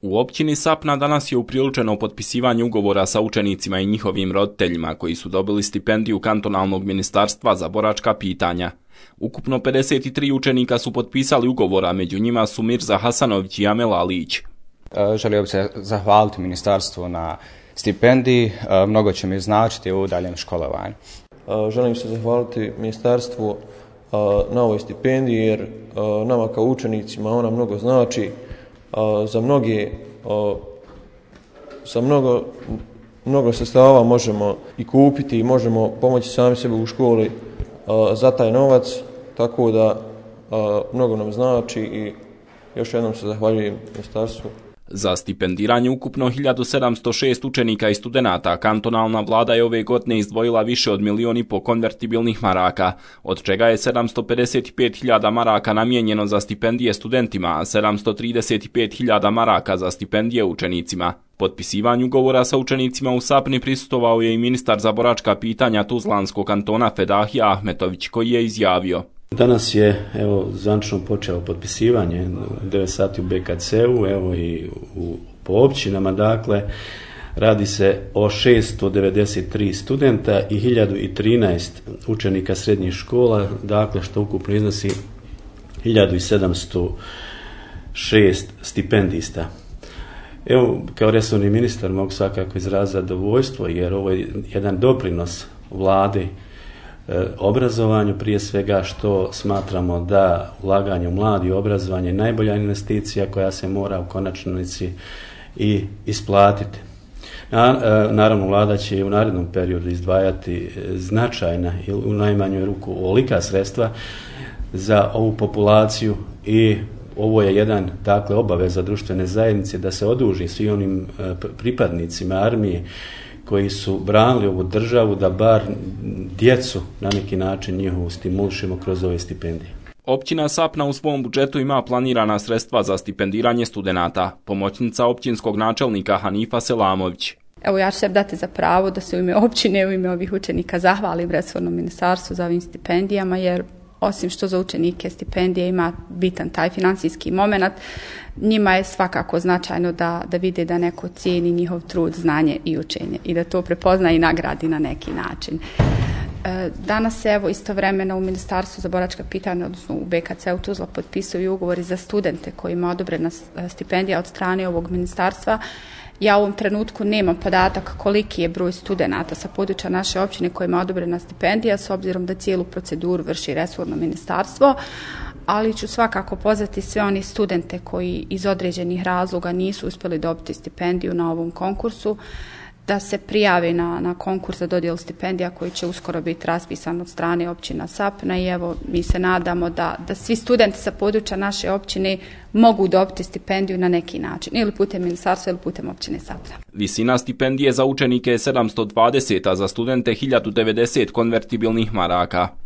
U općini Sapna danas je upriličeno potpisivanje ugovora sa učenicima i njihovim roditeljima koji su dobili stipendiju kantonalnog ministarstva za boračka pitanja. Ukupno 53 učenika su potpisali ugovora, među njima su Mirza Hasanović i Amel Alić. Želio bih se zahvaliti ministarstvu na stipendiji, mnogo će mi značiti u daljem školovanju. Želim se zahvaliti ministarstvu na ovoj stipendiji jer nama kao učenicima ona mnogo znači. Za mnoge, sa mnogo sredstava možemo i kupiti i možemo pomoći sami sebi u školi za taj novac, tako da mnogo nam znači i još jednom se zahvaljujem ministarstvu. Za stipendiranje ukupno 1706 učenika i studenata kantonalna vlada je ove godine izdvojila više od 1,5 miliona konvertibilnih maraka, od čega je 755.000 maraka namijenjeno za stipendije studentima, a 735.000 maraka za stipendije učenicima. Potpisivanju ugovora sa učenicima u Sapni prisustvovao je i ministar za boračka pitanja Tuzlanskog kantona Fedahija Ahmetović, koji je izjavio: Danas je zvanično počelo potpisivanje u 9 sati u BKC-u, i po općinama, dakle, radi se o 693 studenta i 1013 učenika srednjih škola, dakle, što ukupno iznosi 1706 stipendista. Kao resorni ministar mogu svakako izraziti zadovoljstvo jer ovo je jedan doprinos vladi obrazovanju, prije svega što smatramo da ulaganje u mladi obrazovanje je najbolja investicija koja se mora u konačnici i isplatiti. Naravno, vlada će u narednom periodu izdvajati značajna ili u najmanju ruku ovolika sredstva za ovu populaciju i ovo je jedan, dakle, obaveza društvene zajednice da se oduži svim onim pripadnicima armije koji su branili ovu državu, da bar djecu na neki način njihovu stimulišemo kroz ove stipendije. Općina Sapna u svom budžetu ima planirana sredstva za stipendiranje studenata. Pomoćnica općinskog načelnika Hanifa Selamović. Ja ću se dati za pravo da se u ime općine, u ime ovih učenika zahvalim resornom ministarstvu za ovim stipendijama, jer osim što za učenike stipendije ima bitan taj financijski moment, njima je svakako značajno da vide da neko cijeni njihov trud, znanje i učenje i da to prepozna i nagradi na neki način. Danas se istovremeno u Ministarstvu za boračka pitanja, odnosno u BKC-u Tuzla, potpisuju ugovori za studente kojima je odobrena stipendija od strane ovog ministarstva. Ja u ovom trenutku nemam podatak koliki je broj studenata sa područja naše općine kojima je odobrena stipendija, s obzirom da cijelu proceduru vrši resorno ministarstvo, ali ću svakako pozvati sve oni studente koji iz određenih razloga nisu uspjeli dobiti stipendiju na ovom konkursu, da se prijave na konkurs za dodjelu stipendija koji će uskoro biti raspisan od strane općina Sapna i mi se nadamo da svi studenti sa područja naše općine mogu dobiti stipendiju na neki način, ili putem ministarstva ili putem općine Sapna. Visina stipendije za učenike je 720, a za studente 1090 konvertibilnih maraka.